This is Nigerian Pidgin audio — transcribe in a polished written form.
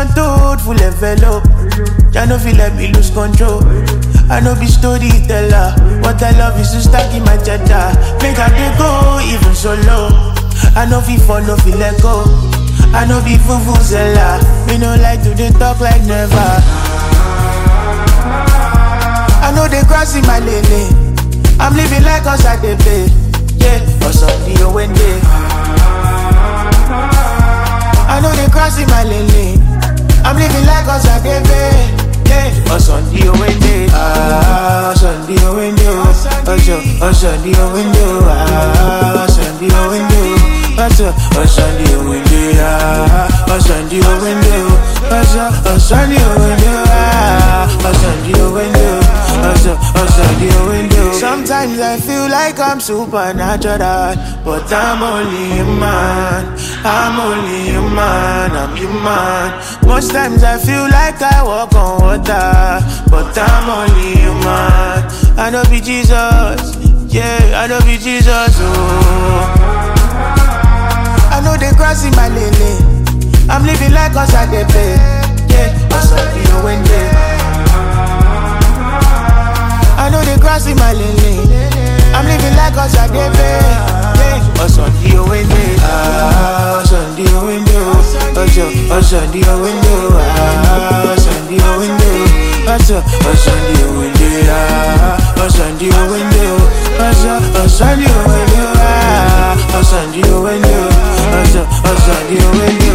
on toad, full envelope. Ya no feel let me lose control. I know be storyteller. What I love is to stack in my cheddar. Make I dey go even solo. I know fi fall, no fi let go. I know be vuvuzela. Me no like to dey talk like never. I know they crossing my lane. I'm living like us at the bay. Yeah, or something you went there. I know they crossing my lane. I'm living like us at the bay. Yeah, or something you went there. Ah, something you went there. Oh, something you went there. Ah, something you went there. Oh, something you went there. Ah, something you went there. Oh, something you went there. Ah, something you went there. Sometimes I feel like I'm supernatural, but I'm only human. I'm only human, I'm human. Most times I feel like I walk on water, but I'm only human. I know be Jesus, yeah, I know be Jesus, oh. I know they crossing my lane. I'm living like us at the bay, yeah, or something you went there. I know they crossing my lane. I'm living like us at the bay. Yeah. Oh, Sunday, you window. Ah, Sunday, you window. Oh, Sunday, you window. Ah, Sunday, you window. Oh, Sunday, you window. Ah, Sunday, you window. Oh, Sunday, you window. Ah, Sunday, you window. Oh, Sunday, you window.